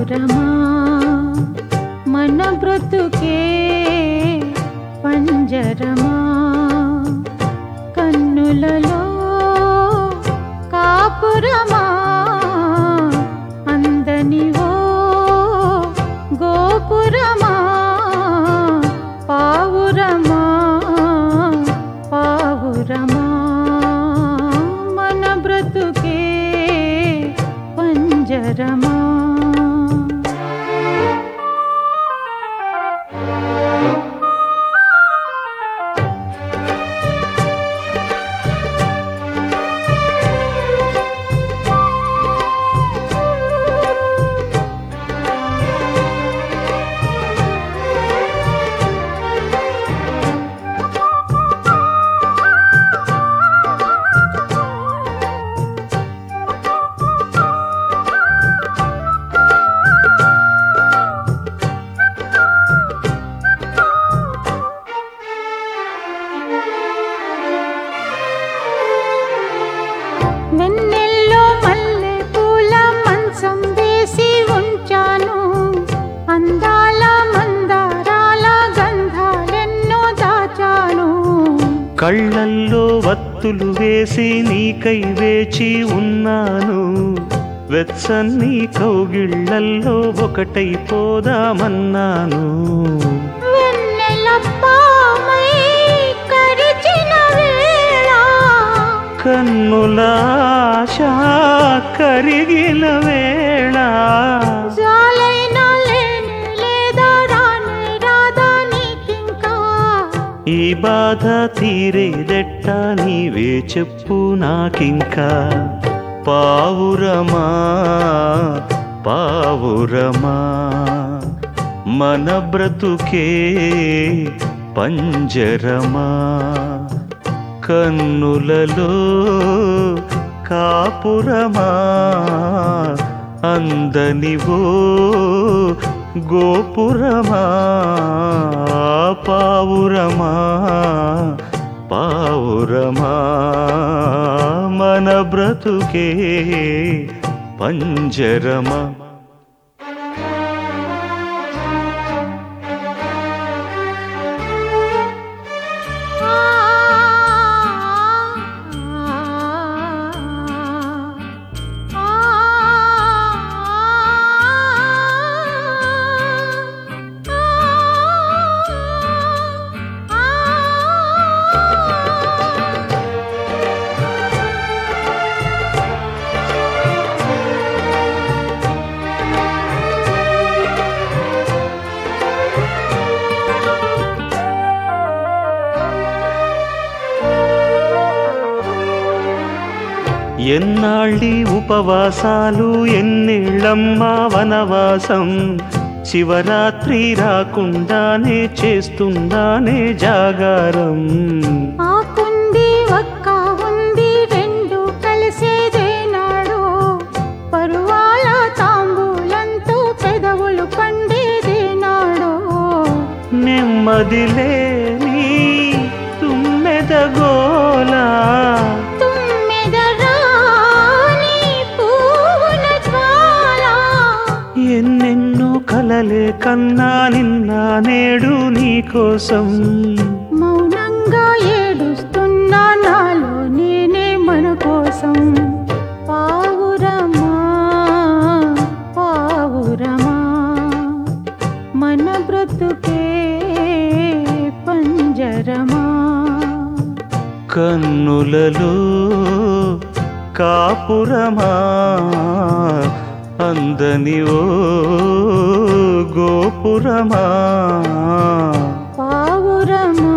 పావురమా మన బ్రతుకే పంజరమా కన్నులలో కాపురమా అందనివో గోపురమా పావురమా పావురమా మన బ్రతుకే పంజరమా వెన్నెల్లో మల్లె పూల మంచం వేసి ఉంచాను అందాల మందారాల గంధాలెన్నో దాచాను కళ్ళల్లో వత్తులు వేసి నీకై వేచి ఉన్నాను వెచ్చని కౌగిళ్ళల్లో ఒకటైపోదామన్నాను వెన్నెలప్పామై కరిచిన వేళ కన్నుల ఆశ కరిగిన వేళ జాలైనా లేనే లేదా రానే రాదా నీకింకా ఈ బాధ తీరేదెట్ట నీవే చెప్పు నాకింకా పావురమా పావురమా మన బ్రతుకే పంజరమా కన్నులలో కాపురమా అందనివో గోపురమా పావురమా పావురమా మన బ్రతుకే పంజరమా ఎన్నాళ్ళి ఉపవాసాలు ఎన్నేళ్ళమ్మా వనవాసం శివరాత్రి రాకుండానే చేస్తున్నానే జాగారం ఆకుంది ఒక్క ఉంది రెండు కలిసేదేనాడు పరువాల తాంబూలంతో పెదవులు పండేదేనాడు నెమ్మదిలేని తుమ్మెదగోలా ఎన్నెన్నో కలలే కన్నా నిన్న నేడు నీకోసం మౌనంగా ఏడుస్తున్నా నాలో నేనే మన కోసం పావురమా పావురమా మన బ్రతుకే పంజరమా కన్నులలో కాపురమా అందనివో గోపురమా పావురమా